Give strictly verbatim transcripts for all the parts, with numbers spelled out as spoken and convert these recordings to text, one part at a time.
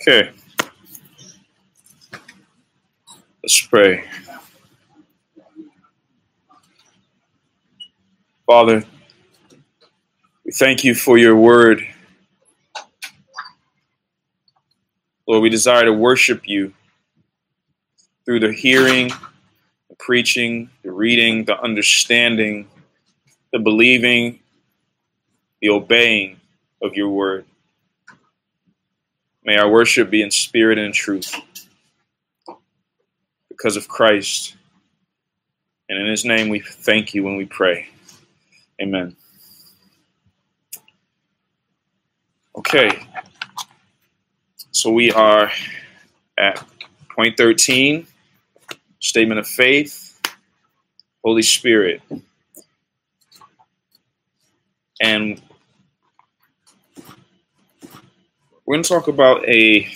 Okay. Let's pray. Father, we thank you for your word. Lord, we desire to worship you through the hearing, the preaching, the reading, the understanding, the believing, the obeying of your word. May our worship be in spirit and in truth because of Christ. And in his name we thank you when we pray. Amen. Okay. So we are at point thirteen, statement of faith, Holy Spirit. And we're going to talk about a,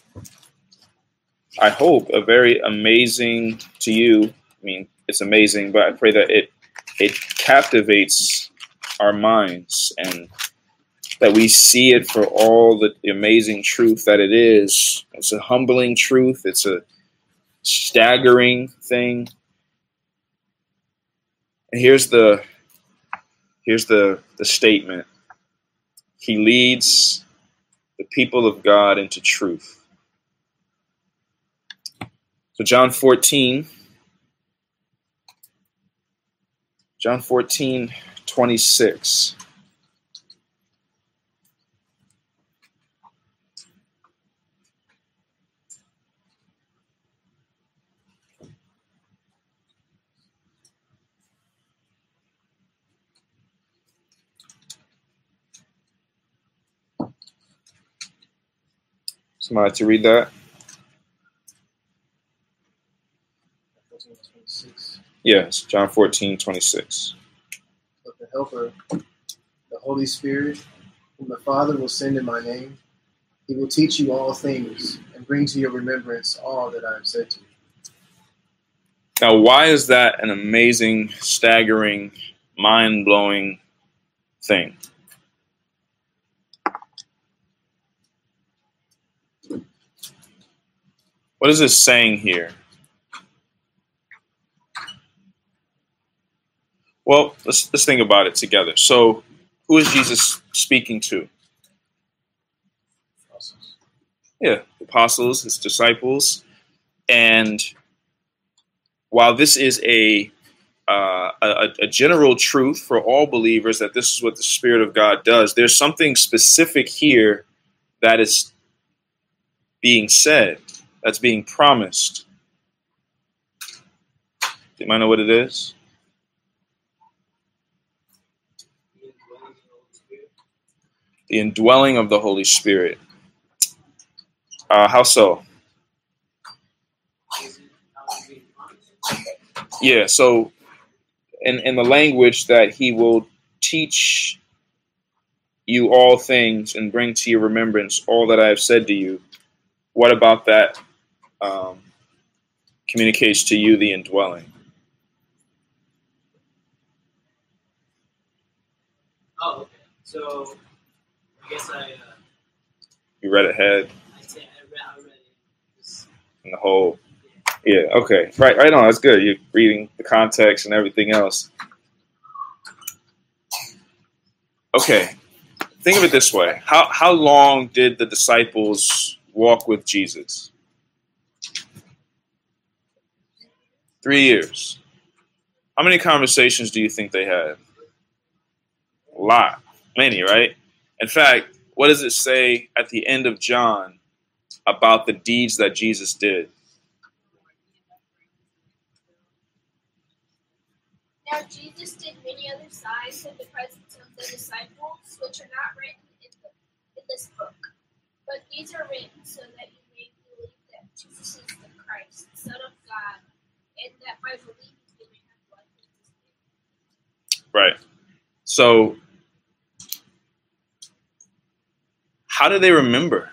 I hope, a very amazing to you. I mean, it's amazing, but I pray that it it captivates our minds and that we see it for all the, the amazing truth that it is. It's a humbling truth. It's a staggering thing. And here's the here's the, the statement. He leads the people of God into truth. So John fourteen, John fourteen, twenty-six. Somebody to read that? Yes, John fourteen, twenty-six. But the Helper, the Holy Spirit, whom the Father will send in my name, he will teach you all things and bring to your remembrance all that I have said to you. Now, why is that an amazing, staggering, mind-blowing thing? What is this saying here? Well, let's let's think about it together. So, who is Jesus speaking to? Apostles. Yeah, the apostles, his disciples. And while this is a, uh, a a general truth for all believers that this is what the Spirit of God does, there's something specific here that is being said, that's being promised. Do you mind know what it is? The indwelling of the Holy Spirit. Uh, how so? Yeah, so in, in the language that he will teach you all things and bring to your remembrance all that I have said to you. What about that um, communicates to you the indwelling? Oh, okay. So I guess I. Uh, you read ahead. I, say I, read, I read it. Just, in the whole. Yeah. Okay. Right. Right on. That's good. You're reading the context and everything else. Okay. Think of it this way. How how long did the disciples walk with Jesus? Three years. How many conversations do you think they had? A lot. Many, right? In fact, what does it say at the end of John about the deeds that Jesus did? Now Jesus did many other signs in the presence of the disciples, which are not written in, the, in this book. But these are written so that you may believe that Jesus is the Christ, the Son of God, and that by believing you may have life in his name. Right. So, how do they remember?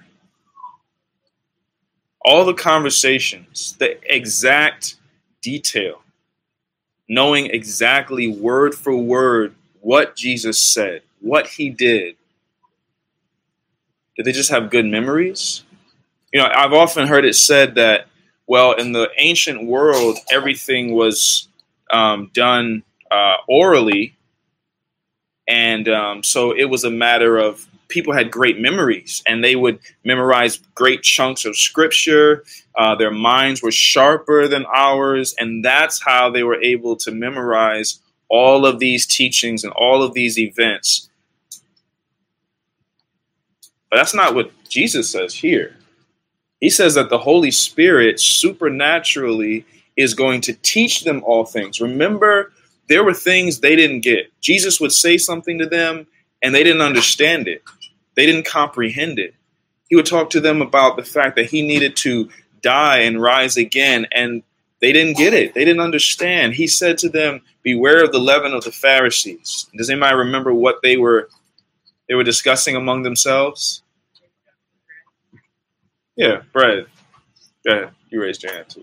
All the conversations, the exact detail, knowing exactly word for word what Jesus said, what he did. Did they just have good memories? You know, I've often heard it said that, well, in the ancient world, everything was um, done uh, orally. And um, so it was a matter of people had great memories and they would memorize great chunks of scripture. Uh, their minds were sharper than ours. And that's how they were able to memorize all of these teachings and all of these events. But that's not what Jesus says here. He says that the Holy Spirit supernaturally is going to teach them all things. Remember, there were things they didn't get. Jesus would say something to them and they didn't understand it. They didn't comprehend it. He would talk to them about the fact that he needed to die and rise again, and they didn't get it. They didn't understand. He said to them, beware of the leaven of the Pharisees. Does anybody remember what they were they were discussing among themselves? Yeah, bread. Go ahead. You raised your hand too.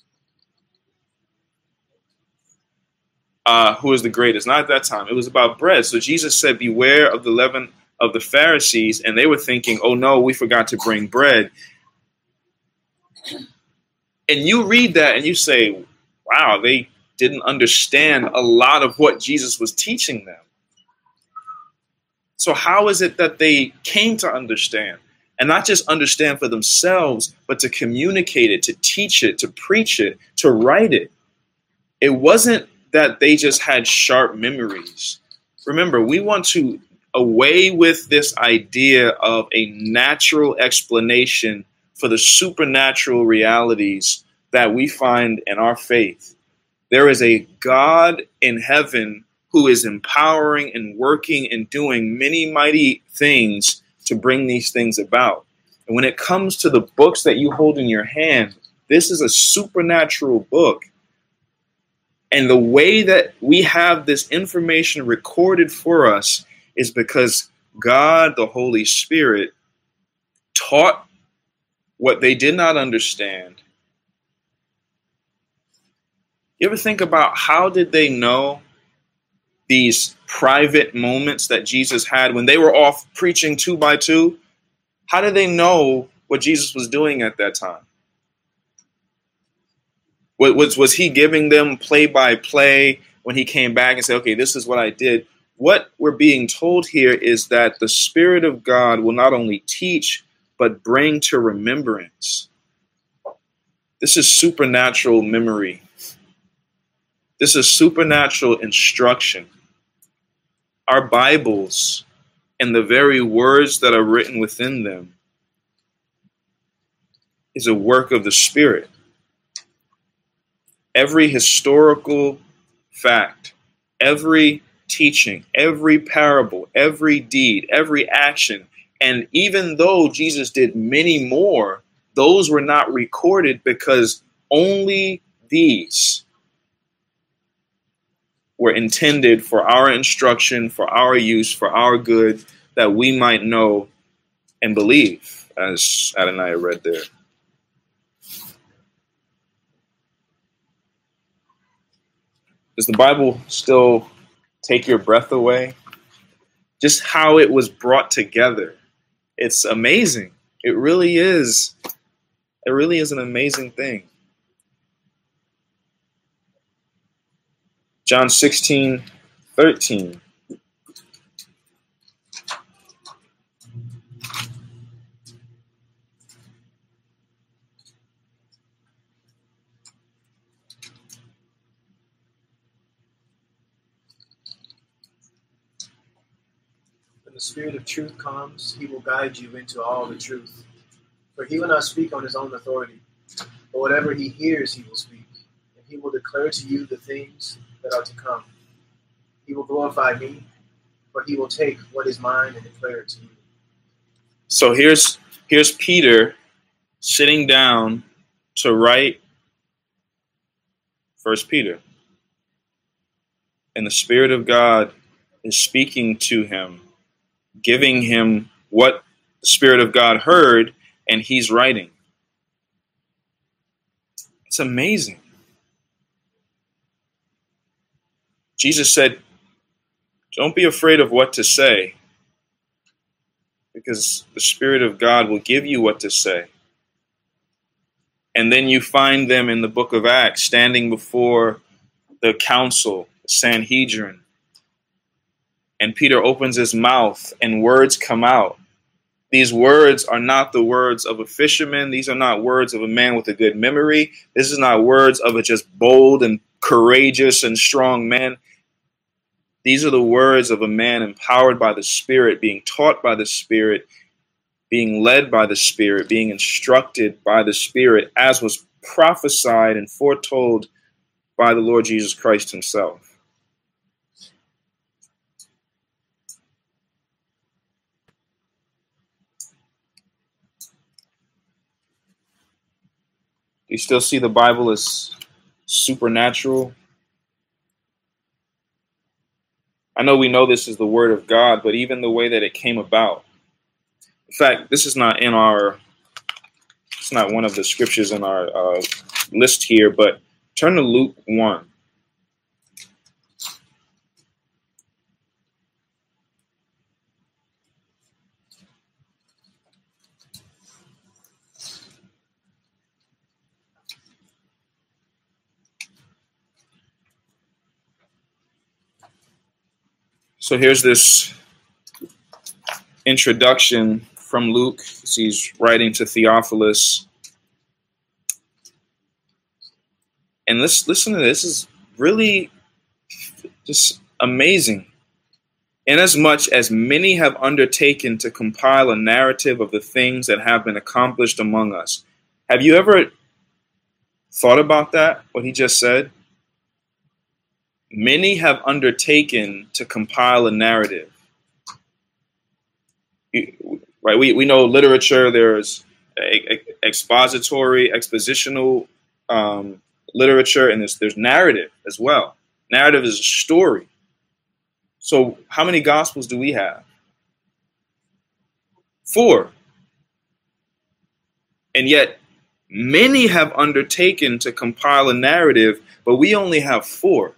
Uh, who is the greatest? Not at that time. It was about bread. So Jesus said, beware of the leaven of the Pharisees. And they were thinking, oh no, we forgot to bring bread. And you read that and you say, wow, they didn't understand a lot of what Jesus was teaching them. So how is it that they came to understand? And not just understand for themselves, but to communicate it, to teach it, to preach it, to write it. It wasn't that they just had sharp memories. Remember, we want to away with this idea of a natural explanation for the supernatural realities that we find in our faith. There is a God in heaven who is empowering and working and doing many mighty things to bring these things about. And when it comes to the books that you hold in your hand, this is a supernatural book. And the way that we have this information recorded for us is because God, the Holy Spirit, taught what they did not understand. You ever think about how did they know these private moments that Jesus had when they were off preaching two by two? How did they know what Jesus was doing at that time? Was, was he giving them play by play when he came back and said, okay, this is what I did? What we're being told here is that the Spirit of God will not only teach, but bring to remembrance. This is supernatural memory. This is supernatural instruction. Our Bibles and the very words that are written within them is a work of the Spirit. Every historical fact, every teaching, every parable, every deed, every action, and even though Jesus did many more, those were not recorded because only these were intended for our instruction, for our use, for our good, that we might know and believe, as Adonai read there. Does the Bible still take your breath away? Just how it was brought together. It's amazing. It really is. It really is an amazing thing. John sixteen, thirteen. When the Spirit of truth comes, he will guide you into all the truth. For he will not speak on his own authority, but whatever he hears he will speak, and he will declare to you the things that are to come. He will glorify me, for he will take what is mine and declare it to you. So here's here's Peter sitting down to write First Peter. And the Spirit of God is speaking to him, giving him what the Spirit of God heard, and he's writing. It's amazing. Jesus said, don't be afraid of what to say, because the Spirit of God will give you what to say. And then you find them in the book of Acts standing before the council, Sanhedrin. And Peter opens his mouth and words come out. These words are not the words of a fisherman. These are not words of a man with a good memory. This is not words of a just bold and courageous and strong man. These are the words of a man empowered by the Spirit, being taught by the Spirit, being led by the Spirit, being instructed by the Spirit, as was prophesied and foretold by the Lord Jesus Christ himself. Do you still see the Bible as supernatural? I know we know this is the word of God, but even the way that it came about. In fact, this is not in our, it's not one of the scriptures in our uh, list here, but turn to Luke one. So here's this introduction from Luke as he's writing to Theophilus. And let's listen to this. This is really just amazing. Inasmuch as many have undertaken to compile a narrative of the things that have been accomplished among us. Have you ever thought about that, what he just said? Many have undertaken to compile a narrative. Right? We, we know literature, there's a, a, expository, expositional um, literature, and there's, there's narrative as well. Narrative is a story. So how many gospels do we have? Four. And yet many have undertaken to compile a narrative, but we only have four.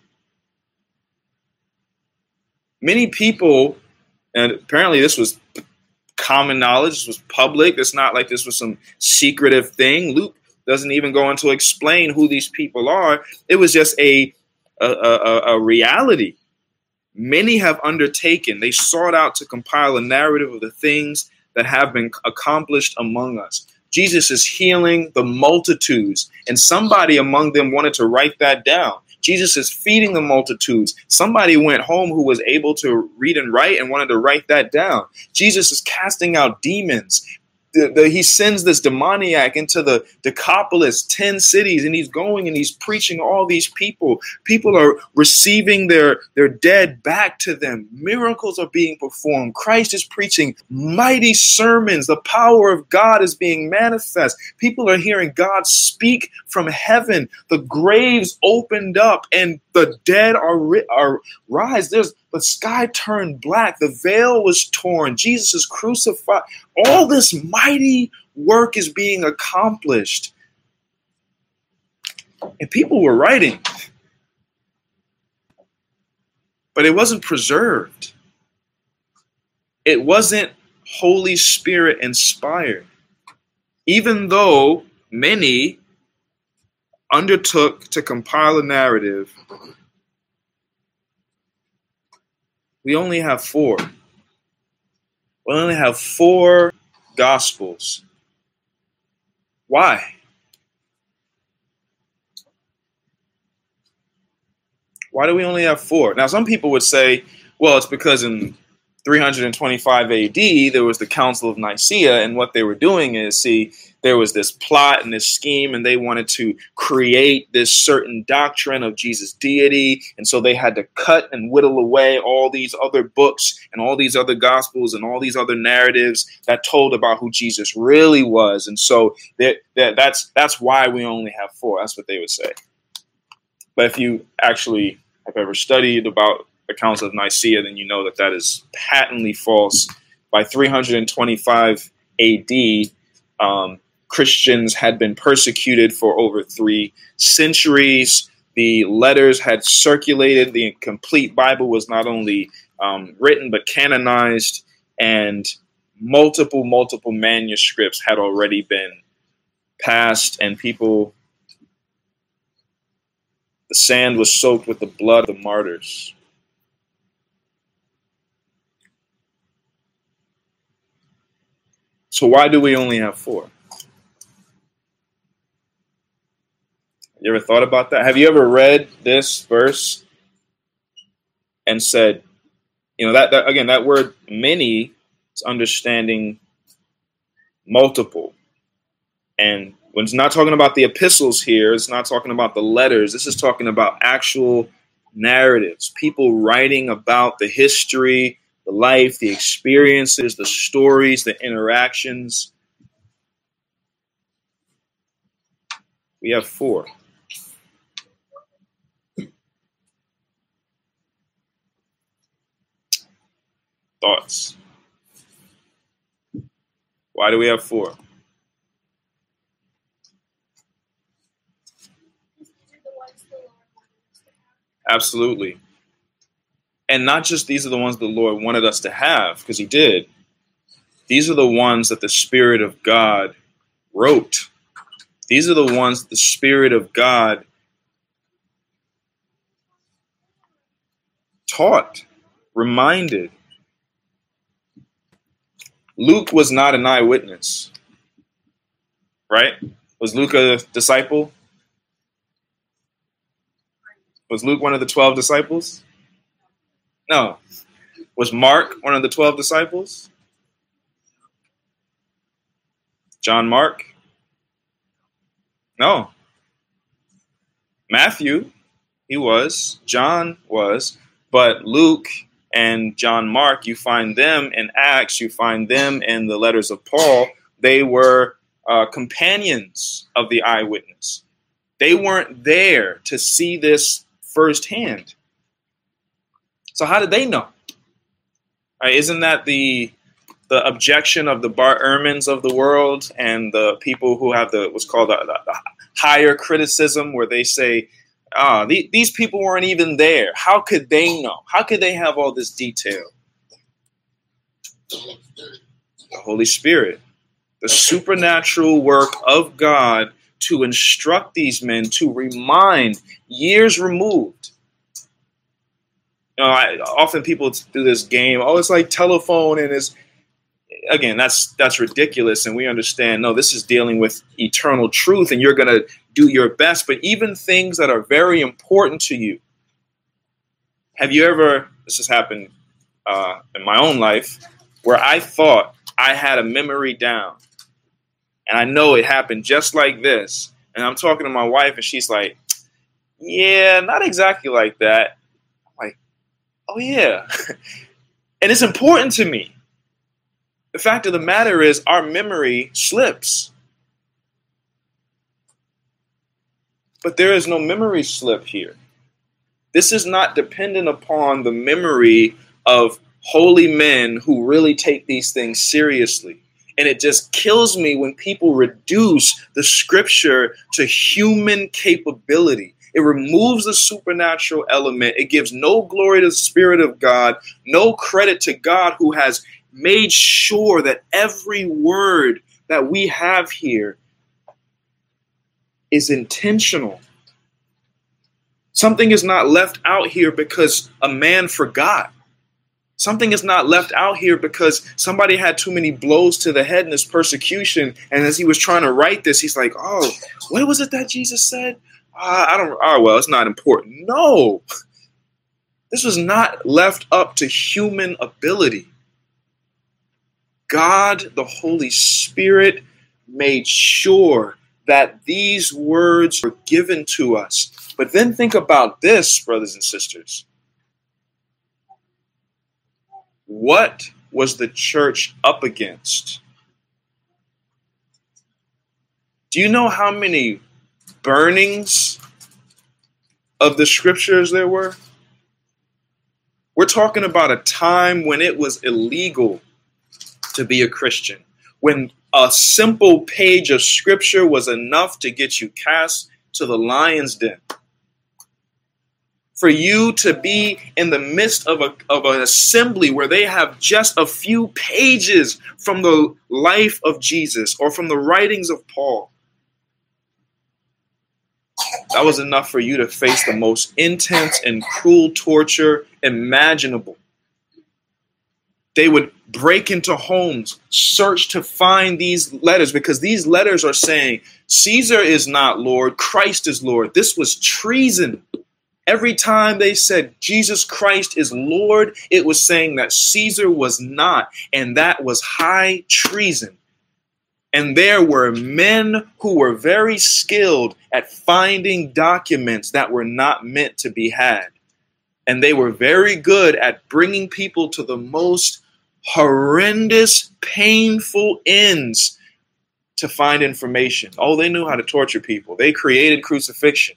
Many people, and apparently this was common knowledge, this was public. It's not like this was some secretive thing. Luke doesn't even go on to explain who these people are. It was just a, a, a, a reality. Many have undertaken, they sought out to compile a narrative of the things that have been accomplished among us. Jesus is healing the multitudes, and somebody among them wanted to write that down. Jesus is feeding the multitudes. Somebody went home who was able to read and write and wanted to write that down. Jesus is casting out demons. The, the, he sends this demoniac into the Decapolis, ten cities, and he's going and he's preaching all these people. People are receiving their, their dead back to them. Miracles are being performed. Christ is preaching mighty sermons. The power of God is being manifest. People are hearing God speak from heaven. The graves opened up and the dead are, are rise. There's the sky turned black. The veil was torn. Jesus is crucified. All this mighty work is being accomplished. And people were writing. But it wasn't preserved. It wasn't Holy Spirit inspired. Even though many undertook to compile a narrative, we only have four. We only have four gospels. Why? Why do we only have four? Now, some people would say, well, it's because in three hundred twenty-five A D, there was the Council of Nicaea, and what they were doing is, see, there was this plot and this scheme, and they wanted to create this certain doctrine of Jesus' deity, and so they had to cut and whittle away all these other books and all these other gospels and all these other narratives that told about who Jesus really was, and so that, that, that's that's why we only have four. That's what they would say. But if you actually have ever studied about the Council of Nicaea, then you know that that is patently false. By three hundred twenty-five A D, um, Christians had been persecuted for over three centuries. The letters had circulated. The complete Bible was not only um, written, but canonized, and multiple, multiple manuscripts had already been passed and people, the sand was soaked with the blood of the martyrs. So why do we only have four? You ever thought about that? Have you ever read this verse and said, you know, that, that again, that word many is understanding multiple. And when it's not talking about the epistles here, it's not talking about the letters. This is talking about actual narratives, people writing about the history, the life, the experiences, the stories, the interactions. We have four. Thoughts? Why do we have four? Absolutely. And not just these are the ones the Lord wanted us to have, because he did. These are the ones that the Spirit of God wrote. These are the ones that the Spirit of God taught, reminded. Luke was not an eyewitness, right? Was Luke a disciple? Was Luke one of the twelve disciples? No. Was Mark one of the twelve disciples? John Mark? No. Matthew, he was. John was. But Luke and John Mark, you find them in Acts, you find them in the letters of Paul. They were uh, companions of the eyewitness. They weren't there to see this firsthand. So how did they know? Right, isn't that the the objection of the Bart Ehrmans of the world and the people who have the what's called the, the, the higher criticism, where they say, ah, the, these people weren't even there. How could they know? How could they have all this detail? The Holy Spirit, the supernatural work of God to instruct these men, to remind, years removed. You know, I, often people do this game, oh, it's like telephone, and it's, again, that's that's ridiculous, and we understand, no, this is dealing with eternal truth, and you're going to do your best, but even things that are very important to you. Have you ever, this has happened uh, in my own life, where I thought I had a memory down, and I know it happened just like this, and I'm talking to my wife, and she's like, yeah, not exactly like that. I'm like, oh yeah. And it's important to me. The fact of the matter is our memory slips. But there is no memory slip here. This is not dependent upon the memory of holy men who really take these things seriously. And it just kills me when people reduce the scripture to human capability. It removes the supernatural element. It gives no glory to the Spirit of God, no credit to God, who has made sure that every word that we have here is intentional. Something is not left out here because a man forgot. Something is not left out here because somebody had too many blows to the head in this persecution. And as he was trying to write this, he's like, oh, what was it that Jesus said? Uh, I don't, oh, well, it's not important. No, this was not left up to human ability. God, the Holy Spirit, made sure that these words were given to us. But then think about this, brothers and sisters. What was the church up against? Do you know how many burnings of the scriptures there were? We're talking about a time when it was illegal to be a Christian, when a simple page of scripture was enough to get you cast to the lion's den. For you to be in the midst of a of an assembly where they have just a few pages from the life of Jesus or from the writings of Paul, That was enough for you to face the most intense and cruel torture imaginable. They would break into homes, search to find these letters, because these letters are saying Caesar is not Lord, Christ is Lord. This was treason. Every time they said Jesus Christ is Lord, it was saying that Caesar was not, and that was high treason. And there were men who were very skilled at finding documents that were not meant to be had. And they were very good at bringing people to the most horrendous, painful ends to find information. Oh, they knew how to torture people. They created crucifixion.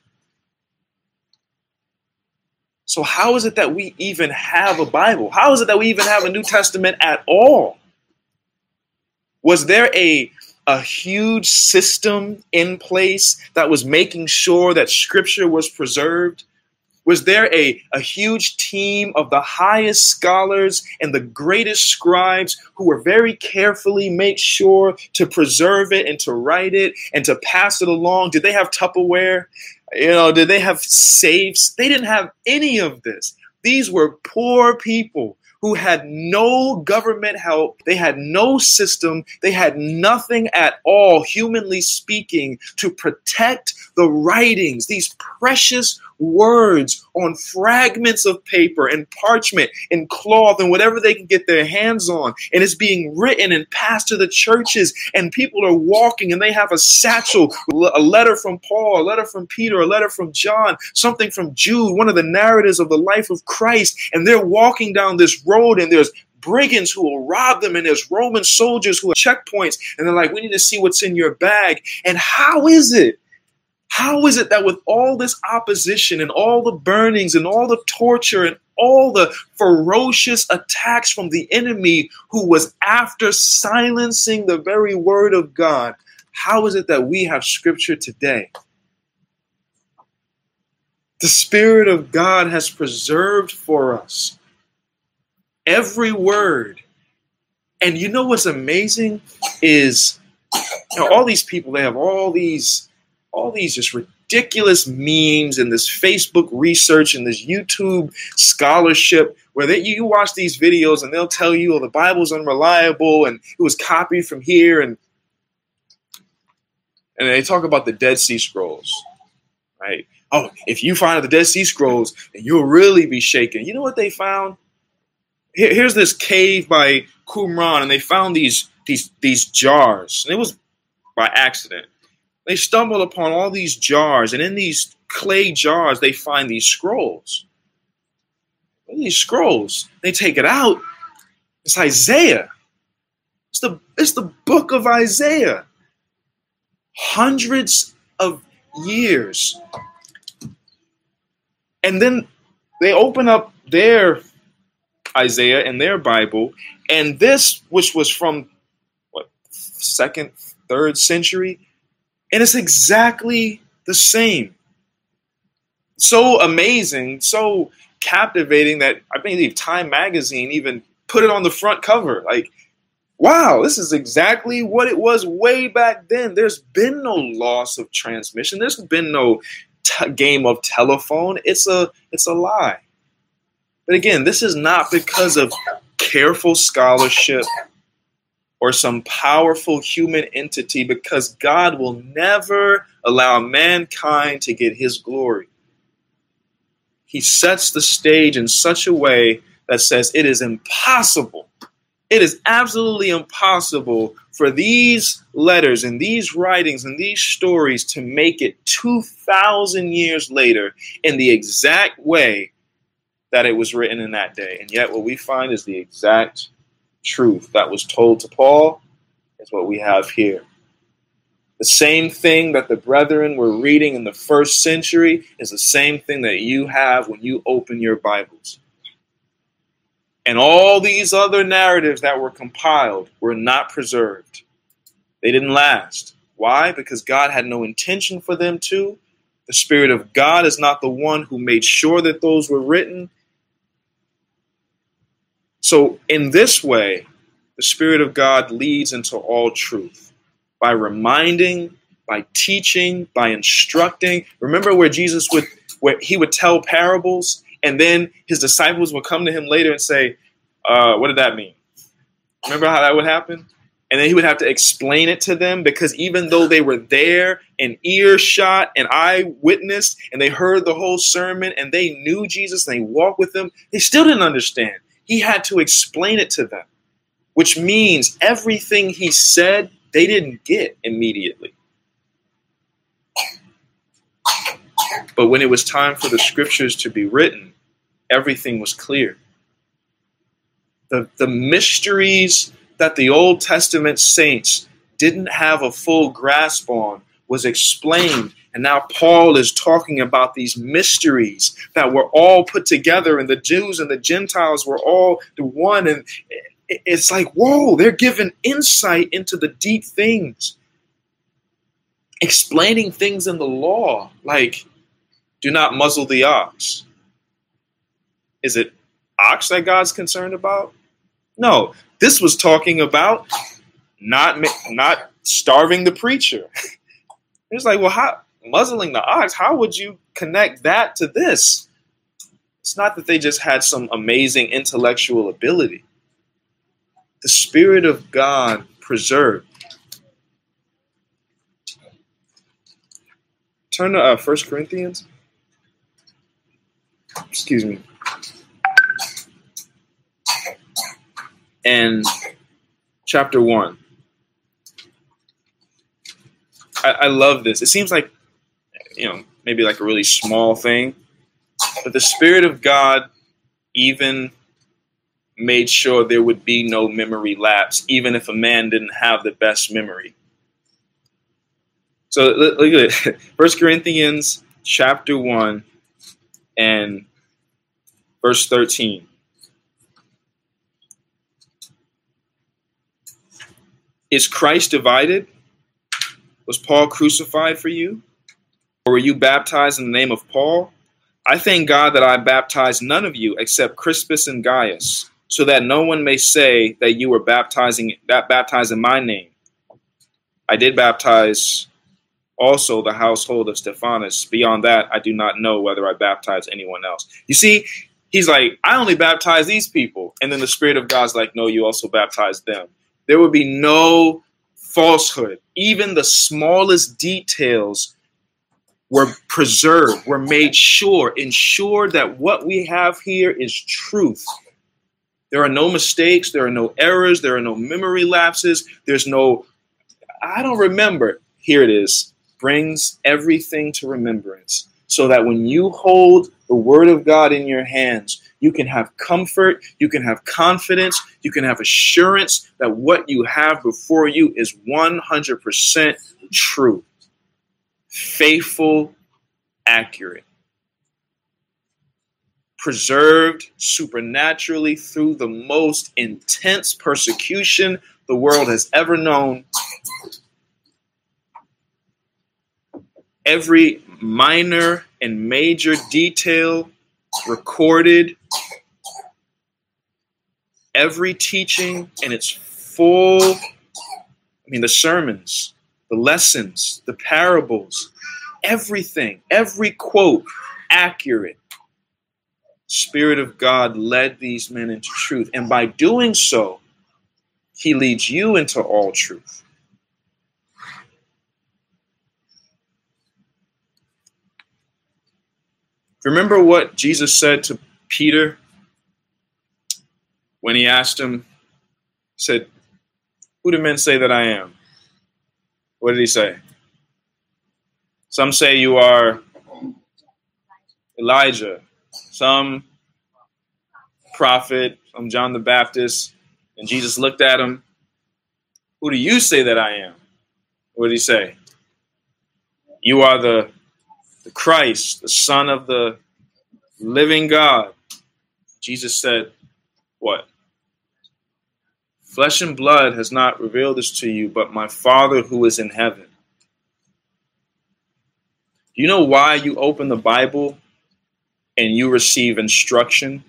So how is it that we even have a Bible? How is it that we even have a New Testament at all? Was there a, a huge system in place that was making sure that Scripture was preserved? Was there a, a huge team of the highest scholars and the greatest scribes who were very carefully make sure to preserve it and to write it and to pass it along? Did they have Tupperware? You know, did they have safes? They didn't have any of this. These were poor people who had no government help. They had no system. They had nothing at all, humanly speaking, to protect the writings, these precious words on fragments of paper and parchment and cloth and whatever they can get their hands on. And it's being written and passed to the churches, and people are walking and they have a satchel, a letter from Paul, a letter from Peter, a letter from John, something from Jude, one of the narratives of the life of Christ. And they're walking down this road, and there's brigands who will rob them, and there's Roman soldiers who have checkpoints, and they're like, we need to see what's in your bag. And how is it? How is it that with all this opposition and all the burnings and all the torture and all the ferocious attacks from the enemy who was after silencing the very word of God, how is it that we have Scripture today? The Spirit of God has preserved for us every word. And you know what's amazing is, you know, all these people, they have all these all these just ridiculous memes and this Facebook research and this YouTube scholarship where they, you watch these videos and they'll tell you, oh, the Bible's unreliable and it was copied from here. And, and they talk about the Dead Sea Scrolls, right? Oh, if you find the Dead Sea Scrolls, then you'll really be shaken. You know what they found? Here, here's this cave by Qumran, and they found these, these, these jars. And it was by accident. They stumbled upon all these jars, and in these clay jars, they find these scrolls. These scrolls, they take it out. It's Isaiah. It's the, it's the book of Isaiah. Hundreds of years. And then they open up their Isaiah in their Bible, and this, which was from, what, second, third century, and it's exactly the same. So amazing, so captivating that I believe Time Magazine even put it on the front cover. Like, wow, this is exactly what it was way back then. There's been no loss of transmission. There's been no t- game of telephone. It's a, it's a lie. But again, this is not because of careful scholarship or some powerful human entity, because God will never allow mankind to get his glory. He sets the stage in such a way that says it is impossible. It is absolutely impossible for these letters and these writings and these stories to make it two thousand years later in the exact way that it was written in that day. And yet what we find is the exact truth that was told to Paul is what we have here. The same thing that the brethren were reading in the first century is the same thing that you have when you open your Bibles. And all these other narratives that were compiled were not preserved. They didn't last. Why? Because God had no intention for them to. The Spirit of God is not the one who made sure that those were written. So in this way, the Spirit of God leads into all truth by reminding by teaching, by instructing. Remember where Jesus would, where he would tell parables, and then his disciples would come to him later and say, uh, what did that mean? Remember how that would happen? And then he would have to explain it to them, because even though they were there and earshot and eyewitness and they heard the whole sermon and they knew Jesus and they walked with him, they still didn't understand. He had to explain it to them, which means everything he said, they didn't get immediately. But when it was time for the scriptures to be written, everything was clear. The, the mysteries that the Old Testament saints didn't have a full grasp on was explained. And now Paul is talking about these mysteries that were all put together, and the Jews and the Gentiles were all the one. And it's like, whoa, they're given insight into the deep things, explaining things in the law, like do not muzzle the ox. Is it ox that God's concerned about? No, this was talking about not not starving the preacher. It's like, well, how muzzling the ox? How would you connect that to this? It's not that they just had some amazing intellectual ability. The Spirit of God preserved. Turn to uh, First Corinthians. Excuse me. And chapter one. I, I love this. It seems like, you know, maybe like a really small thing, but the Spirit of God even made sure there would be no memory lapse, even if a man didn't have the best memory. So look at it. First Corinthians chapter one and verse thirteen. Is Christ divided? Was Paul crucified for you? Or were you baptized in the name of Paul? I thank God that I baptized none of you except Crispus and Gaius, so that no one may say that you were baptizing that baptized in my name. I did baptize also the household of Stephanas. Beyond that, I do not know whether I baptized anyone else. You see, he's like, I only baptize these people. And then the Spirit of God's like, no, you also baptized them. There would be no falsehood. Even the smallest details were preserved, were made sure, ensured that what we have here is truth. There are no mistakes. There are no errors. There are no memory lapses. There's no, I don't remember. Here it is. Brings everything to remembrance, so that when you hold the Word of God in your hands, you can have comfort, you can have confidence, you can have assurance that what you have before you is one hundred percent true, faithful, accurate, preserved supernaturally through the most intense persecution the world has ever known. Every minor and major detail recorded, every teaching in its full, I mean, the sermons, the lessons, the parables, everything, every quote, accurate. Spirit of God led these men into truth. And by doing so, he leads you into all truth. Remember what Jesus said to Peter when he asked him, said, who do men say that I am? What did he say? Some say you are Elijah, some prophet, some John the Baptist. And Jesus looked at him. Who do you say that I am? What did he say? You are the The Christ, the Son of the living God. Jesus said, what? Flesh and blood has not revealed this to you, but my Father who is in heaven. Do you know why you open the Bible and you receive instruction?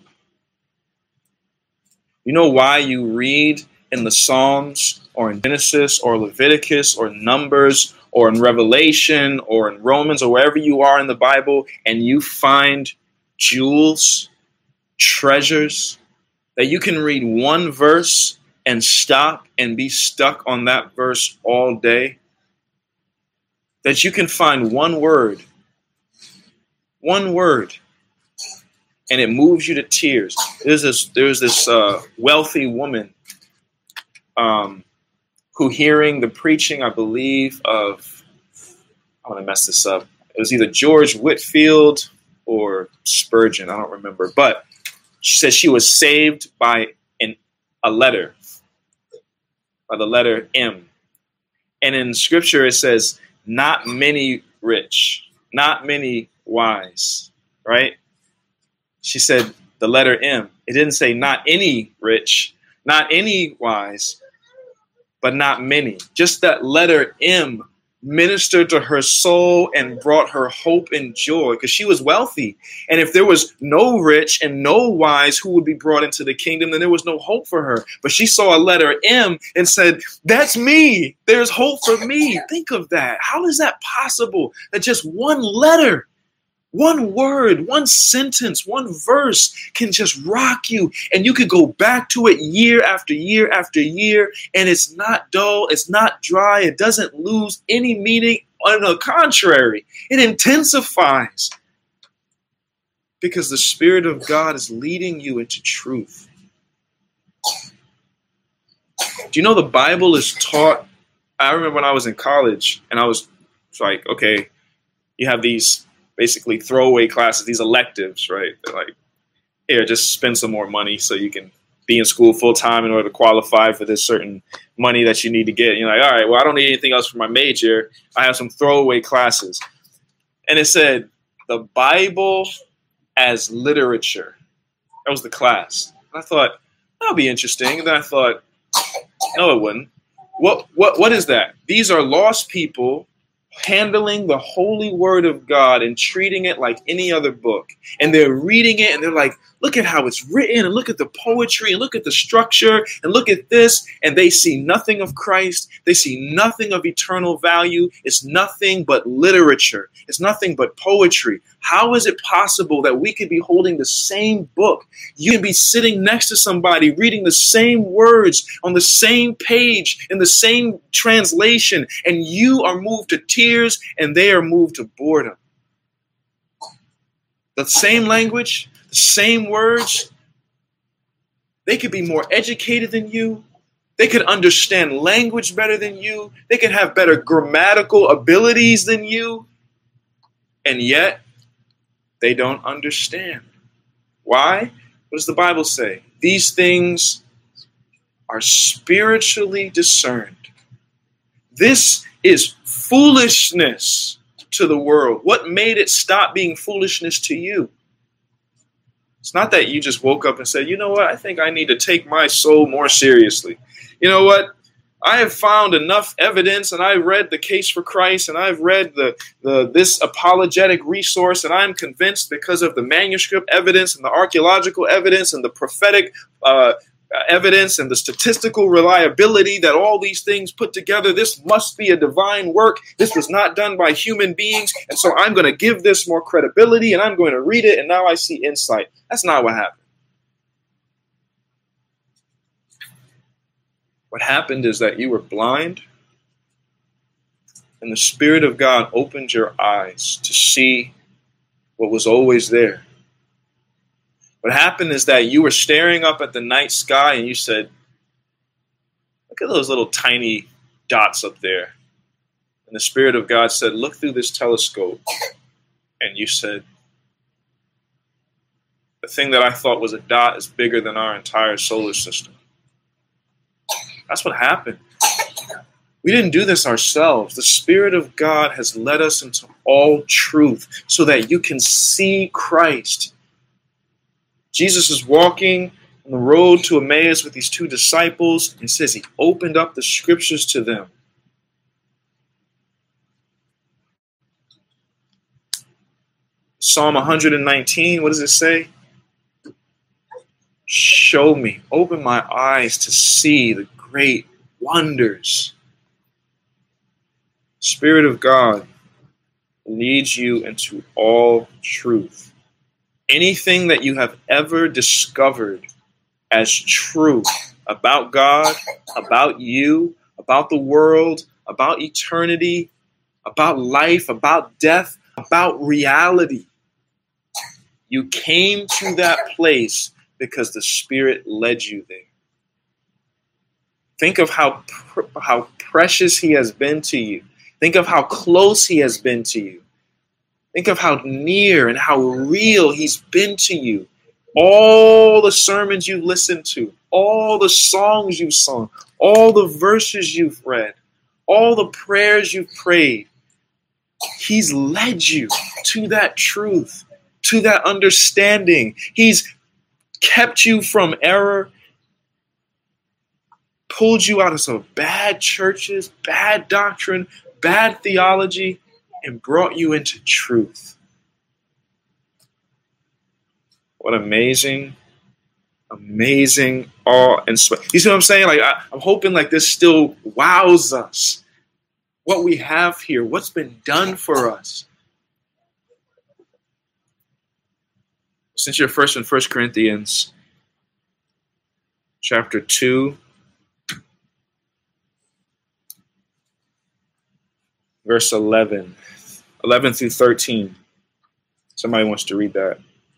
You know why you read in the Psalms or in Genesis or Leviticus or Numbers or in Revelation or in Romans or wherever you are in the Bible, and you find jewels, treasures, that you can read one verse and stop and be stuck on that verse all day, that you can find one word, one word, and it moves you to tears. There's this, there's this uh, wealthy woman um, who, hearing the preaching, I believe, of, I want to mess this up. It was either George Whitefield or Spurgeon. I don't remember. But she said she was saved by an, a letter, by the letter M. And in scripture, it says, not many rich, not many wise, right? She said the letter M. It didn't say not any rich, not any wise, but not many. Just that letter M ministered to her soul and brought her hope and joy, because she was wealthy. And if there was no rich and no wise who would be brought into the kingdom, then there was no hope for her. But she saw a letter M and said, that's me. There's hope for me. Think of that. How is that possible? That just one letter, one word, one sentence, one verse can just rock you, and you can go back to it year after year after year, and it's not dull, it's not dry, it doesn't lose any meaning. On the contrary, it intensifies, because the Spirit of God is leading you into truth. Do you know the Bible is taught? I remember when I was in college, and I was like, okay, you have these basically throwaway classes, these electives, right? They're like, here, just spend some more money so you can be in school full time in order to qualify for this certain money that you need to get. And you're like, all right, well, I don't need anything else for my major. I have some throwaway classes. And it said, the Bible as literature. That was the class. And I thought, that'll be interesting. And then I thought, no, it wouldn't. What, what, what is that? These are lost people handling the holy word of God and treating it like any other book. And they're reading it and they're like, look at how it's written, and look at the poetry, and look at the structure, and look at this. And they see nothing of Christ. They see nothing of eternal value. It's nothing but literature. It's nothing but poetry. How is it possible that we could be holding the same book? You can be sitting next to somebody reading the same words on the same page in the same translation, and you are moved to tears and they are moved to boredom. The same language, the same words. They could be more educated than you. They could understand language better than you. They could have better grammatical abilities than you. And yet, they don't understand. Why? What does the Bible say? These things are spiritually discerned. This is foolishness to the world. What made it stop being foolishness to you? It's not that you just woke up and said, you know what, I think I need to take my soul more seriously. You know what? I have found enough evidence, and I read the Case for Christ, and I've read the, the this apologetic resource, and I'm convinced because of the manuscript evidence and the archaeological evidence and the prophetic uh, evidence and the statistical reliability that all these things put together, this must be a divine work. This was not done by human beings, and so I'm going to give this more credibility, and I'm going to read it, and now I see insight. That's not what happened. What happened is that you were blind, and the Spirit of God opened your eyes to see what was always there. What happened is that you were staring up at the night sky and you said, look at those little tiny dots up there. And the Spirit of God said, look through this telescope. And you said, the thing that I thought was a dot is bigger than our entire solar system. That's what happened. We didn't do this ourselves. The Spirit of God has led us into all truth so that you can see Christ. Jesus is walking on the road to Emmaus with these two disciples, and it says he opened up the scriptures to them. Psalm one nineteen, what does it say? Show me, open my eyes to see the great wonders. Spirit of God leads you into all truth. Anything that you have ever discovered as truth about God, about you, about the world, about eternity, about life, about death, about reality, you came to that place because the Spirit led you there. Think of how pr- how precious he has been to you. Think of how close he has been to you. Think of how near and how real he's been to you. All the sermons you've listened to, all the songs you've sung, all the verses you've read, all the prayers you've prayed. He's led you to that truth, to that understanding. He's kept you from error, pulled you out of some bad churches, bad doctrine, bad theology, and brought you into truth. What amazing, amazing awe and sweat. You see what I'm saying? Like I, I'm hoping like this still wows us. What we have here, what's been done for us. Since you're first in First Corinthians chapter two, verse eleven. eleven through thirteen. Somebody wants to read that.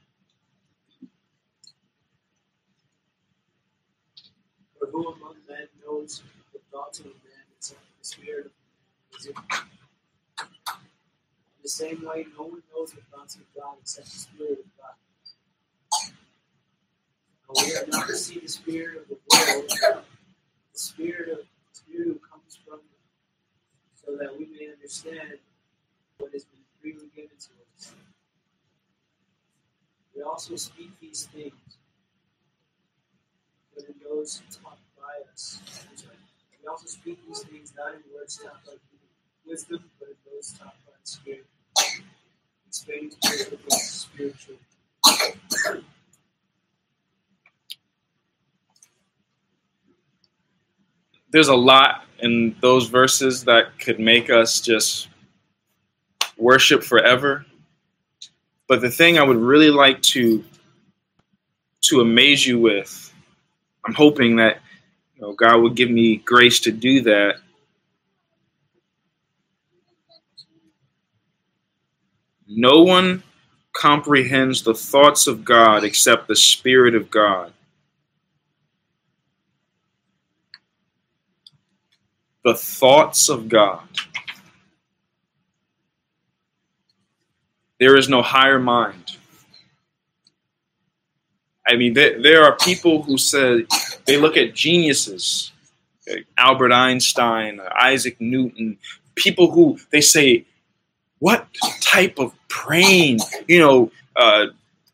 For who among men knows the thoughts of a man except the spirit of man is in him? In the same way, no one knows the thoughts of God except the Spirit of God. And we are not to see the spirit of the world, the spirit of the spirit who comes from them, so that we may understand what has been freely given to us. We also speak these things, but in those taught by us. We also speak these things not in words taught by wisdom, but in those taught by the Spirit, explaining to us the spiritual. There's a lot in those verses that could make us just worship forever. But the thing I would really like to to amaze you with, I'm hoping that you know, God will give me grace to do that. No one comprehends the thoughts of God except the Spirit of God. The thoughts of God. There is no higher mind. I mean, there, there are people who say, they look at geniuses, like Albert Einstein, Isaac Newton, people who they say, what type of brain, you know, uh,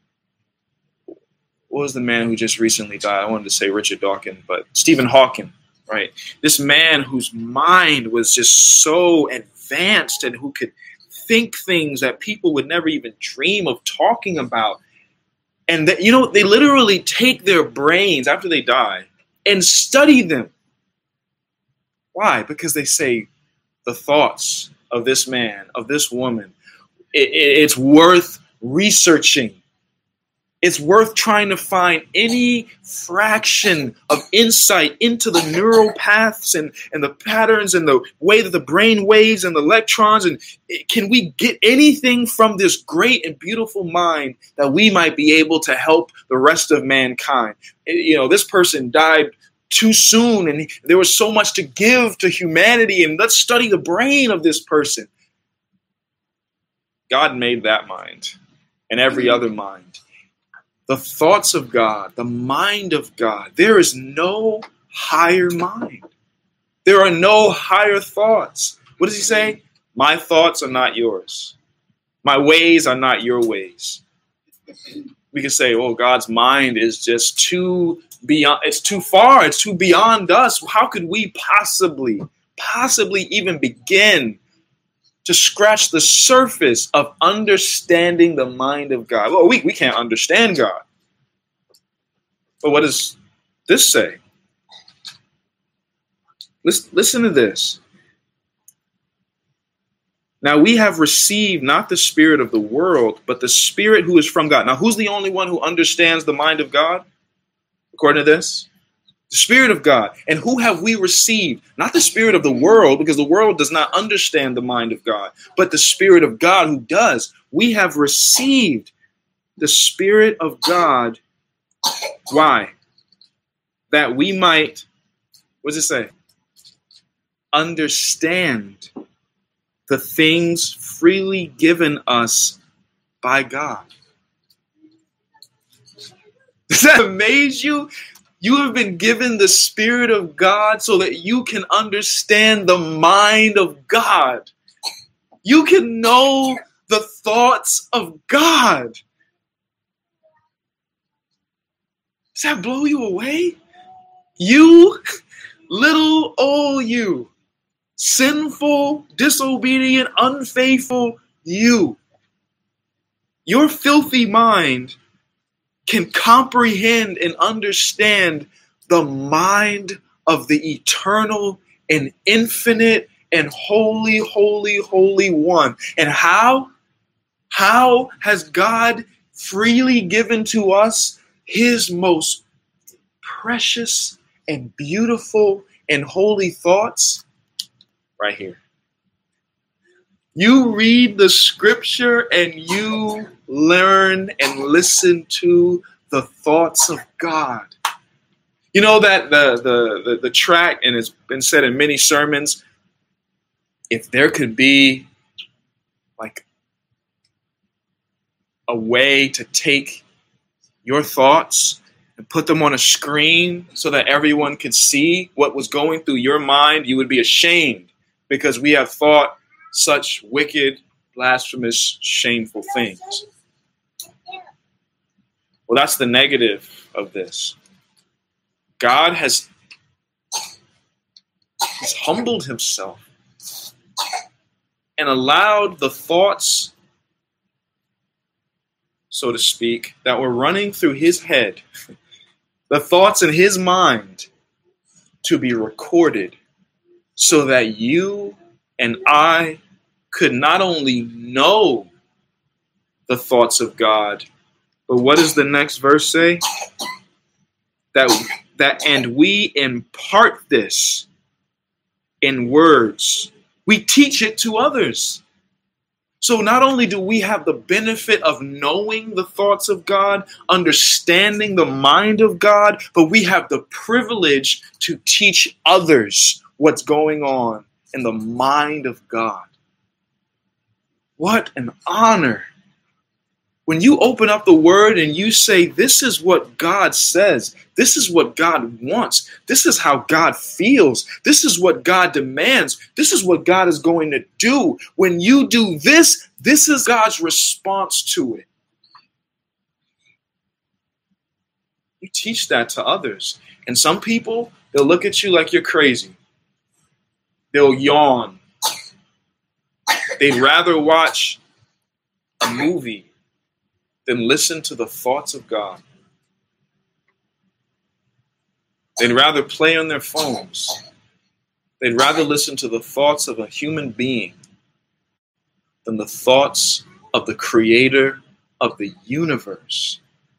what was the man who just recently died? I wanted to say Richard Dawkins, but Stephen Hawking, right? This man whose mind was just so advanced and who could think things that people would never even dream of talking about. And, that, you know, they literally take their brains after they die and study them. Why? Because they say the thoughts of this man, of this woman, it, it, it's worth researching. It's worth trying to find any fraction of insight into the neural paths and, and the patterns and the way that the brain waves and the electrons. And can we get anything from this great and beautiful mind that we might be able to help the rest of mankind? You know, this person died too soon and there was so much to give to humanity, and let's study the brain of this person. God made that mind and every other mind. The thoughts of God, the mind of God. There is no higher mind. There are no higher thoughts. What does he say? My thoughts are not yours. My ways are not your ways. We can say, oh, God's mind is just too beyond, it's too far, it's too beyond us. How could we possibly, possibly even begin to scratch the surface of understanding the mind of God? Well, we, we can't understand God. But what does this say? Listen, listen to this. Now we have received not the spirit of the world, but the Spirit who is from God. Now, who's the only one who understands the mind of God? According to this, the Spirit of God. And who have we received? Not the spirit of the world, because the world does not understand the mind of God, but the Spirit of God who does. We have received the Spirit of God. Why? That we might, what does it say? Understand the things freely given us by God. Does that amaze you? You have been given the Spirit of God so that you can understand the mind of God. You can know the thoughts of God. Does that blow you away? You, little old you, sinful, disobedient, unfaithful you, your filthy mind can comprehend and understand the mind of the eternal and infinite and holy, holy, holy one. And how? How has God freely given to us his most precious and beautiful and holy thoughts? Right here. You read the scripture and you learn and listen to the thoughts of God. You know that the, the, the, the track, and it's been said in many sermons, if there could be like a way to take your thoughts and put them on a screen so that everyone could see what was going through your mind, you would be ashamed because we have thought such wicked, blasphemous, shameful things. Well, that's the negative of this. God has he's humbled himself and allowed the thoughts, so to speak, that were running through his head, the thoughts in his mind, to be recorded so that you and I could not only know the thoughts of God, but what does the next verse say? That, that and we impart this in words. We teach it to others. So not only do we have the benefit of knowing the thoughts of God, understanding the mind of God, but we have the privilege to teach others what's going on in the mind of God. What an honor. When you open up the word and you say, this is what God says, this is what God wants, this is how God feels, this is what God demands, this is what God is going to do. When you do this, this is God's response to it. You teach that to others. And some people, they'll look at you like you're crazy. They'll yawn. They'd rather watch a movie than listen to the thoughts of God. They'd rather play on their phones. They'd rather listen to the thoughts of a human being than the thoughts of the creator of the universe.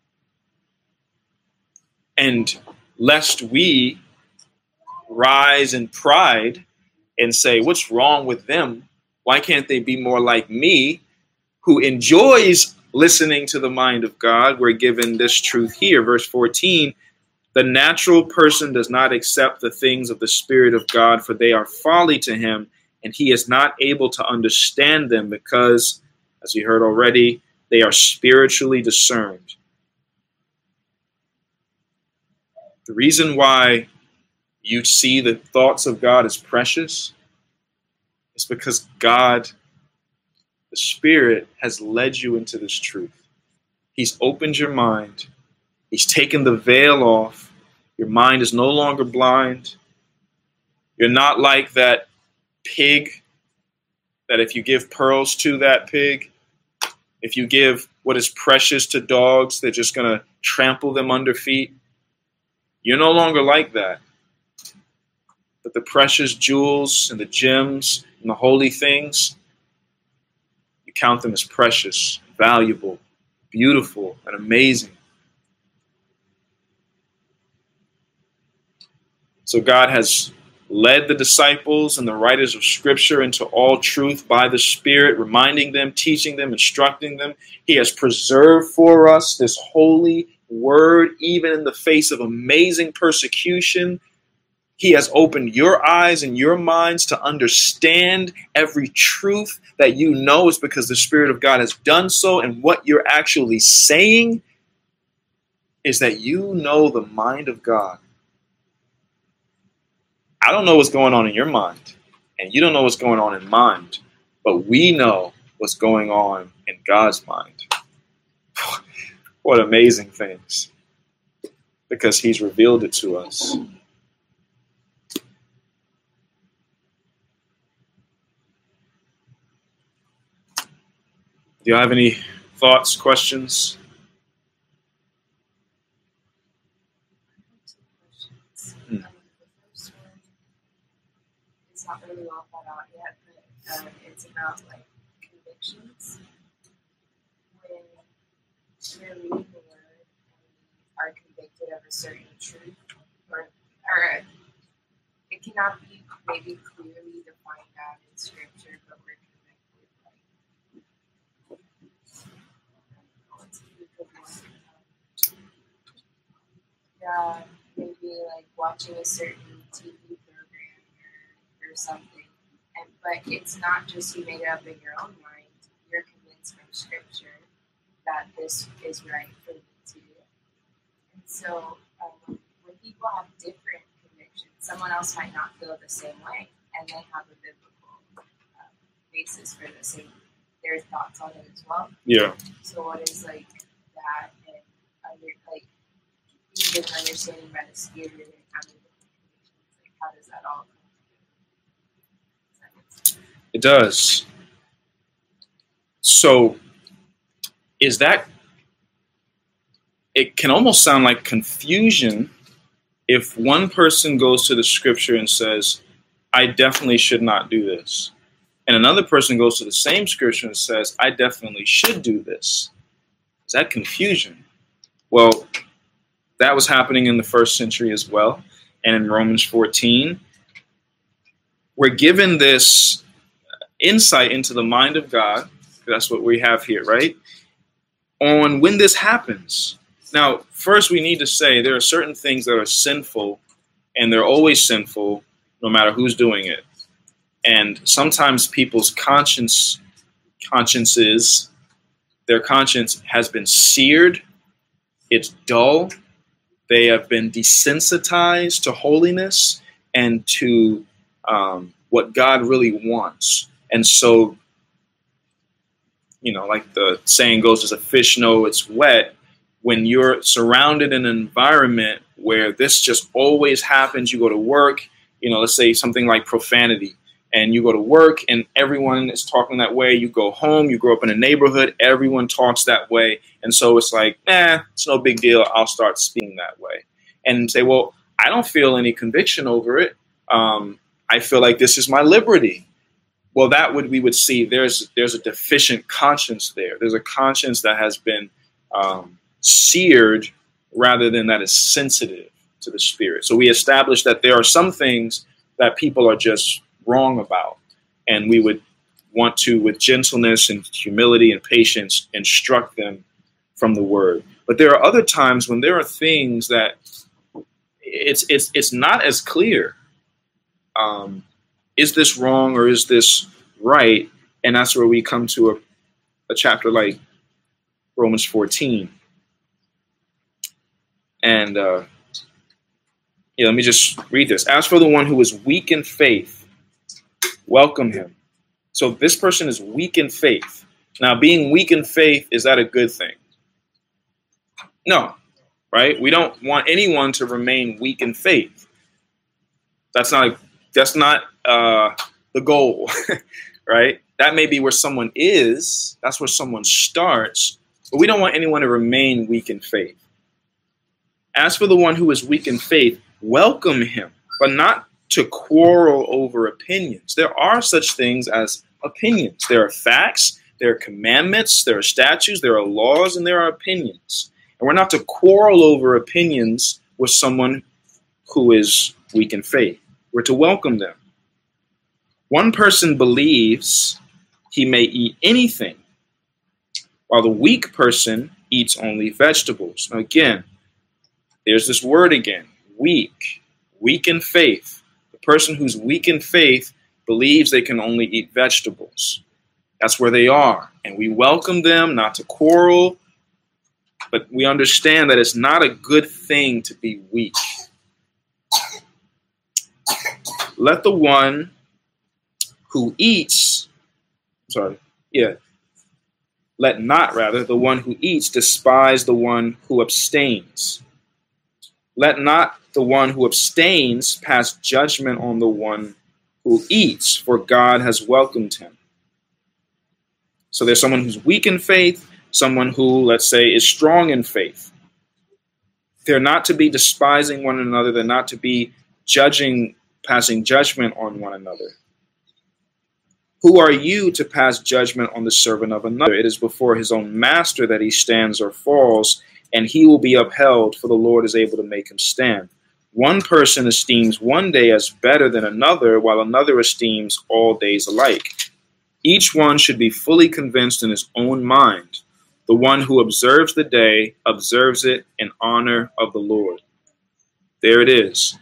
And lest we rise in pride and say, what's wrong with them? Why can't they be more like me, who enjoys listening to the mind of God? We're given this truth here, verse fourteen. The natural person does not accept the things of the Spirit of God, for they are folly to him, and he is not able to understand them because, as we heard already, they are spiritually discerned. The reason why you see the thoughts of God as precious is because God, the Spirit, has led you into this truth. He's opened your mind. He's taken the veil off. Your mind is no longer blind. You're not like that pig that if you give pearls to that pig, if you give what is precious to dogs, they're just going to trample them under feet. You're no longer like that. But the precious jewels and the gems and the holy things, We count them as precious, valuable, beautiful, and amazing. So God has led the disciples and the writers of Scripture into all truth by the Spirit, reminding them, teaching them, instructing them. He has preserved for us this holy word, even in the face of amazing persecution. He has opened your eyes and your minds to understand every truth that you know is because the Spirit of God has done so. And what you're actually saying is that you know the mind of God. I don't know what's going on in your mind, and you don't know what's going on in mine, but we know what's going on in God's mind. What amazing things, because he's revealed it to us. Do you have any thoughts, questions? Not really all thought out yet, but um, it's about like convictions. When you're reading the word and you are convicted of a certain truth, or or it cannot be maybe clearly defined out in Scripture, but we're convicted. Like, yeah, maybe like watching a certain T V program or something, and but it's not just you made it up in your own mind. You're convinced from Scripture that this is right for me to do. And so um, when people have different convictions, someone else might not feel the same way, and they have a biblical uh, basis for the same their thoughts on it as well. Yeah. So what is like that, and under like even understanding by the Spirit and having convictions, like how does that all? It does. So is that, it can almost sound like confusion if one person goes to the Scripture and says, I definitely should not do this. And another person goes to the same Scripture and says, I definitely should do this. Is that confusion? Well, that was happening in the first century as well. And in Romans fourteen, we're given this insight into the mind of God. That's what we have here, right? On when this happens. Now, first we need to say there are certain things that are sinful, and they're always sinful no matter who's doing it. And sometimes people's conscience, consciences, their conscience has been seared. It's dull. They have been desensitized to holiness and to um, what God really wants. And so, you know, like the saying goes, does a fish know it's wet? When you're surrounded in an environment where this just always happens, you go to work, you know, let's say something like profanity, and you go to work and everyone is talking that way. You go home, you grow up in a neighborhood, everyone talks that way. And so it's like, eh, it's no big deal. I'll start speaking that way. And say, well, I don't feel any conviction over it. Um, I feel like this is my liberty. Well, that would, we would see there's there's a deficient conscience there. There's a conscience that has been um, seared rather than that is sensitive to the Spirit. So we established that there are some things that people are just wrong about. And we would want to, with gentleness and humility and patience, instruct them from the Word. But there are other times when there are things that it's it's it's not as clear. Um, is this wrong or is this right? And that's where we come to a, a chapter like Romans fourteen. And uh, yeah, let me just read this. As for the one who is weak in faith, welcome him. So this person is weak in faith. Now, being weak in faith, is that a good thing? No, right? We don't want anyone to remain weak in faith. That's not that's not uh, the goal, right? That may be where someone is. That's where someone starts. But we don't want anyone to remain weak in faith. As for the one who is weak in faith, welcome him, but not to quarrel over opinions. There are such things as opinions. There are facts. there are commandments, there are statutes, there are laws, and there are opinions. And we're not to quarrel over opinions with someone who is weak in faith. We're to welcome them. One person believes he may eat anything, while the weak person eats only vegetables. Now again, there's this word again, weak, weak in faith. The person who's weak in faith believes they can only eat vegetables. That's where they are. And we welcome them, not to quarrel, but we understand that it's not a good thing to be weak. Let the one who eats, sorry, yeah, let not rather the one who eats despise the one who abstains. Let not the one who abstains pass judgment on the one who eats, for God has welcomed him. So there's someone who's weak in faith, someone who, let's say, is strong in faith. They're not to be despising one another. They're not to be judging, passing judgment on one another. Who are you to pass judgment on the servant of another? It is before his own master that he stands or falls, and he will be upheld, for the Lord is able to make him stand. One person esteems one day as better than another, while another esteems all days alike. Each one should be fully convinced in his own mind. The one who observes the day observes it in honor of the Lord. There it is.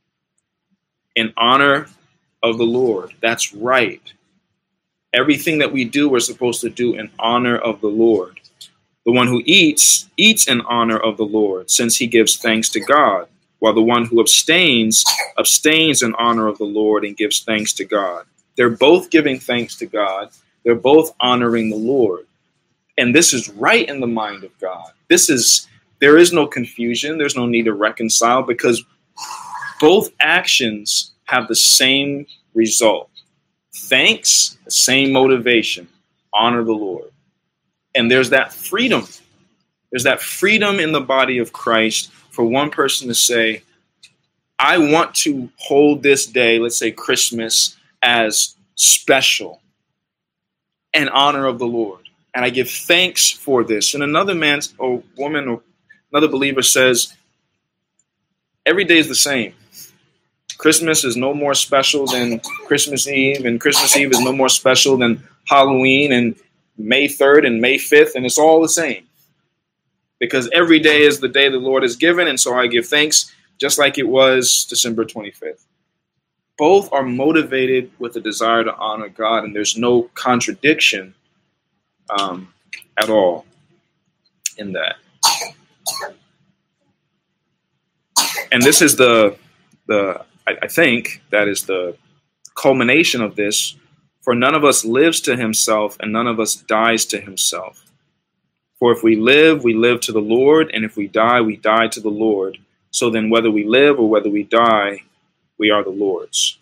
In honor of the Lord. That's right. Everything that we do, we're supposed to do in honor of the Lord. The one who eats, eats in honor of the Lord, since he gives thanks to God, while the one who abstains, abstains in honor of the Lord and gives thanks to God. They're both giving thanks to God. They're both honoring the Lord. And this is right in the mind of God. This is, there is no confusion. There's no need to reconcile, because both actions have the same result. Thanks, the same motivation, honor the Lord. And there's that freedom. There's that freedom in the body of Christ for one person to say, I want to hold this day, let's say Christmas, as special and honor of the Lord. And I give thanks for this. And another man or woman or another believer says, every day is the same. Christmas is no more special than Christmas Eve, and Christmas Eve is no more special than Halloween and May third and May fifth, and it's all the same. Because every day is the day the Lord has given, and so I give thanks just like it was December twenty-fifth. Both are motivated with a desire to honor God, and there's no contradiction um, at all in that. And this is the, the I, I think that is the culmination of this. For none of us lives to himself, and none of us dies to himself. For if we live, we live to the Lord, and if we die, we die to the Lord. So then whether we live or whether we die, we are the Lord's.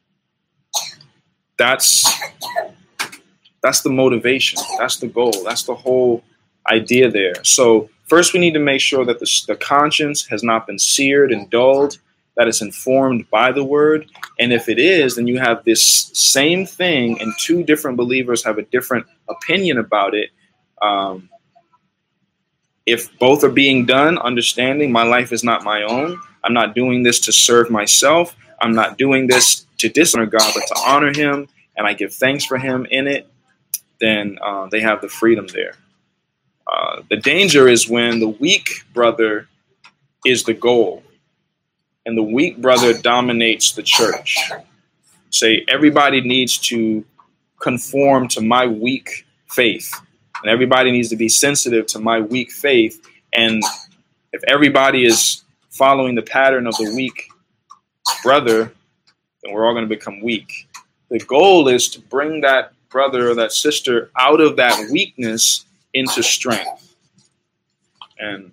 That's, that's the motivation. That's the goal. That's the whole idea there. So first we need to make sure that the, the conscience has not been seared and dulled, that it's informed by the word. And if it is, then you have this same thing and two different believers have a different opinion about it. Um, if both are being done, understanding my life is not my own, I'm not doing this to serve myself, I'm not doing this to dishonor God, but to honor him, and I give thanks for him in it, then uh, they have the freedom there. Uh, the danger is when the weak brother is the goal, and the weak brother dominates the church. Say everybody needs to conform to my weak faith, and everybody needs to be sensitive to my weak faith. And if everybody is following the pattern of the weak brother, then we're all going to become weak. The goal is to bring that brother or that sister out of that weakness into strength. And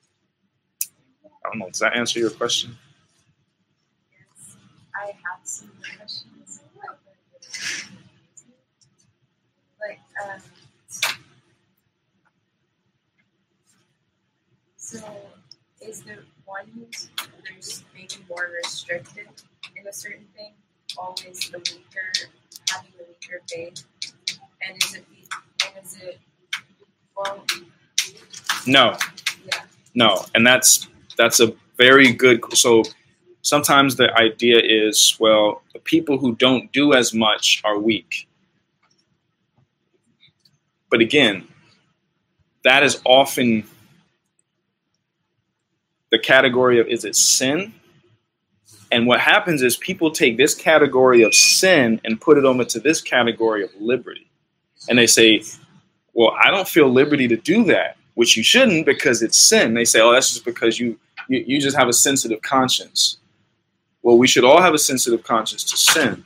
I don't know, does that answer your question? Yes, I have some questions. Like, um, so is the one who's maybe more restricted in a certain thing always the weaker, having the weaker faith? And is it is it? Well, No, yeah. no, and that's that's a very good. So sometimes the idea is, well, the people who don't do as much are weak. But again, that is often the category of, is it sin? And what happens is people take this category of sin and put it over to this category of liberty. And they say, well, I don't feel liberty to do that, which you shouldn't because it's sin. They say, oh, that's just because you, you, you just have a sensitive conscience. Well, we should all have a sensitive conscience to sin.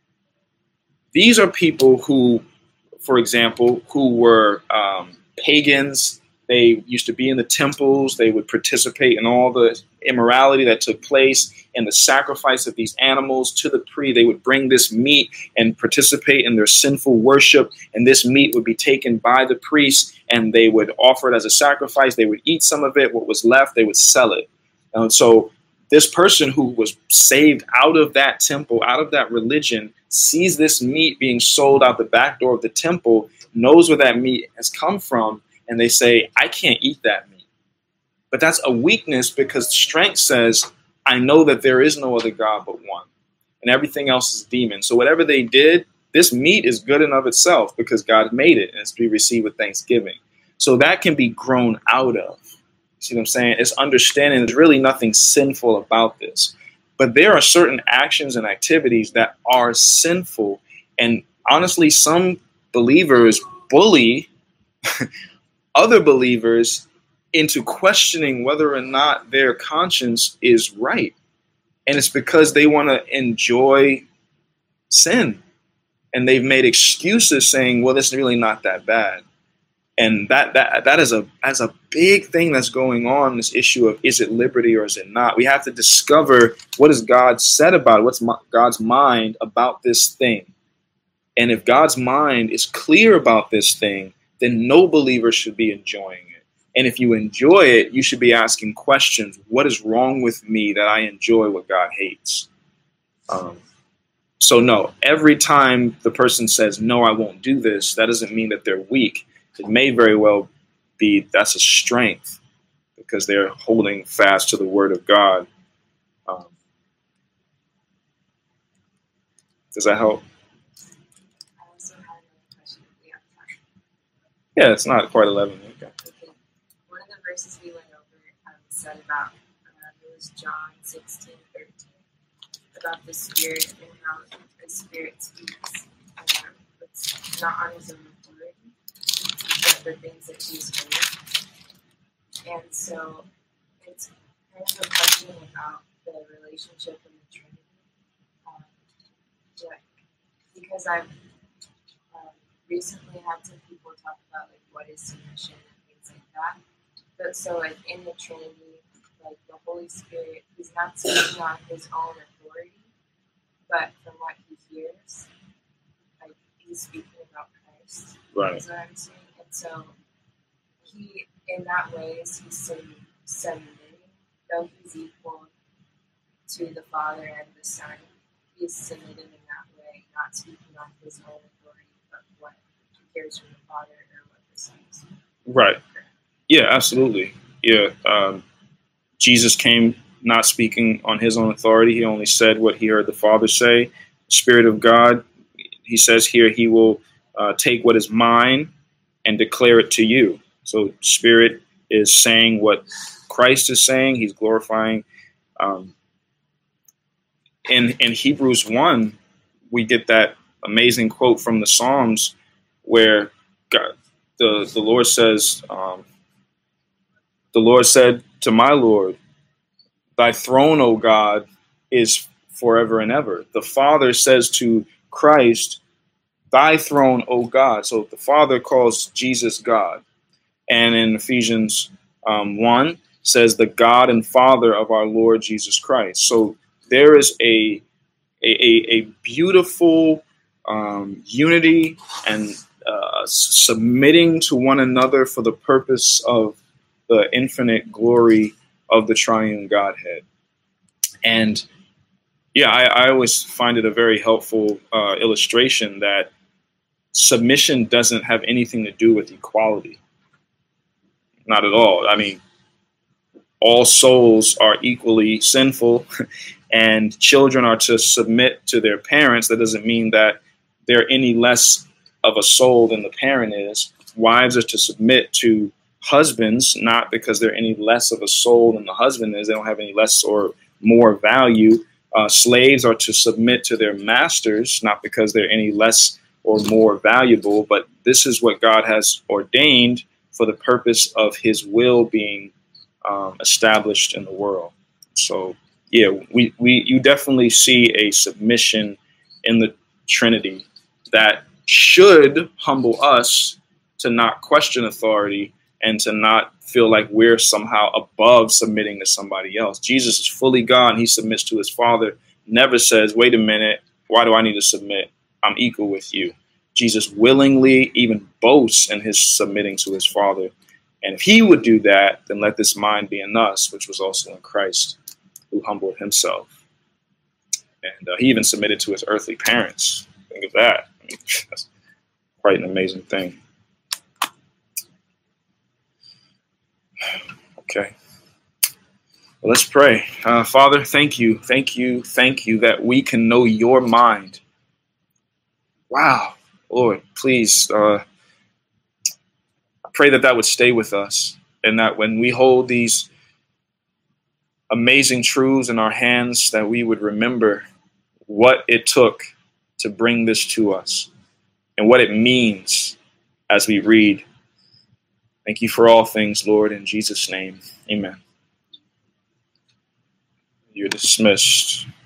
These are people who, for example, who were um, pagans. They used to be in the temples. They would participate in all the immorality that took place and the sacrifice of these animals to the priest. They would bring this meat and participate in their sinful worship. And this meat would be taken by the priest and they would offer it as a sacrifice. They would eat some of it. What was left, they would sell it. And so this person who was saved out of that temple, out of that religion, sees this meat being sold out the back door of the temple, knows where that meat has come from, and they say, I can't eat that meat. But that's a weakness because strength says, I know that there is no other God but one, and everything else is demon. So whatever they did, this meat is good in of itself because God made it, and it's to be received with thanksgiving. So that can be grown out of. See what I'm saying? It's understanding there's really nothing sinful about this. But there are certain actions and activities that are sinful. And honestly, some believers bully other believers into questioning whether or not their conscience is right. And it's because they want to enjoy sin. And they've made excuses saying, well, it's really not that bad. And that that that is a as a big thing that's going on, this issue of is it liberty or is it not? We have to discover what has God said about it, what's God's mind about this thing. And if God's mind is clear about this thing, then no believer should be enjoying it. And if you enjoy it, you should be asking questions. What is wrong with me that I enjoy what God hates? Um, so no, every time the person says, no, I won't do this, that doesn't mean that they're weak. It may very well be that's a strength because they're holding fast to the word of God. Um, does that help? I also have another question. We have time. Yeah, it's not quite eleven. Okay. Okay. One of the verses we went over um, said about, uh, it was John sixteen thirteen, about the Spirit and how the Spirit speaks. Um, it's not on his own authority, but the things that he's heard. And so it's kind of a question about the relationship in the Trinity. Um, yeah, because I've um, recently had some people talk about like what is submission and things like that. But so like in the Trinity, like the Holy Spirit, he's not speaking on his own authority, but from what he hears, like he's speaking about Christ. Right. Is what I'm saying. And so he, in that way, is he's submitting, though he's equal to the Father and the Son. He's submitting in that way, not speaking on his own authority, but what he hears from the Father or what the Son is. Right. Yeah, absolutely. Yeah. Um, Jesus came not speaking on his own authority. He only said what he heard the Father say. The Spirit of God, he says here, he will uh, take what is mine and declare it to you. So Spirit is saying what Christ is saying. He's glorifying. Um, in, in Hebrews one, we get that amazing quote from the Psalms where God, the, the Lord says, um, the Lord said to my Lord, thy throne, O God, is forever and ever. The Father says to Christ, thy throne, O God. So the Father calls Jesus God. And in Ephesians um, one says the God and Father of our Lord Jesus Christ. So there is a a, a beautiful um, unity and uh, submitting to one another for the purpose of the infinite glory of the triune Godhead. And yeah, I, I always find it a very helpful uh, illustration that submission doesn't have anything to do with equality. Not at all. I mean, all souls are equally sinful, and children are to submit to their parents. That doesn't mean that they're any less of a soul than the parent is. Wives are to submit to husbands, not because they're any less of a soul than the husband is. They don't have any less or more value. Uh, slaves are to submit to their masters, not because they're any less or more valuable, but this is what God has ordained for the purpose of his will being um, established in the world. So, yeah, we, we you definitely see a submission in the Trinity that should humble us to not question authority and to not feel like we're somehow above submitting to somebody else. Jesus is fully God, and he submits to his Father, never says, wait a minute, why do I need to submit? I'm equal with you. Jesus willingly even boasts in his submitting to his Father. And if he would do that, then let this mind be in us, which was also in Christ, who humbled himself. And uh, he even submitted to his earthly parents. Think of that. I mean, that's quite an amazing thing. Okay. Well, let's pray. Uh, Father, thank you, thank you, thank you that we can know your mind. Wow. Lord, please, uh, I pray that that would stay with us, and that when we hold these amazing truths in our hands, that we would remember what it took to bring this to us and what it means as we read. Thank you for all things, Lord, in Jesus' name. Amen. You're dismissed.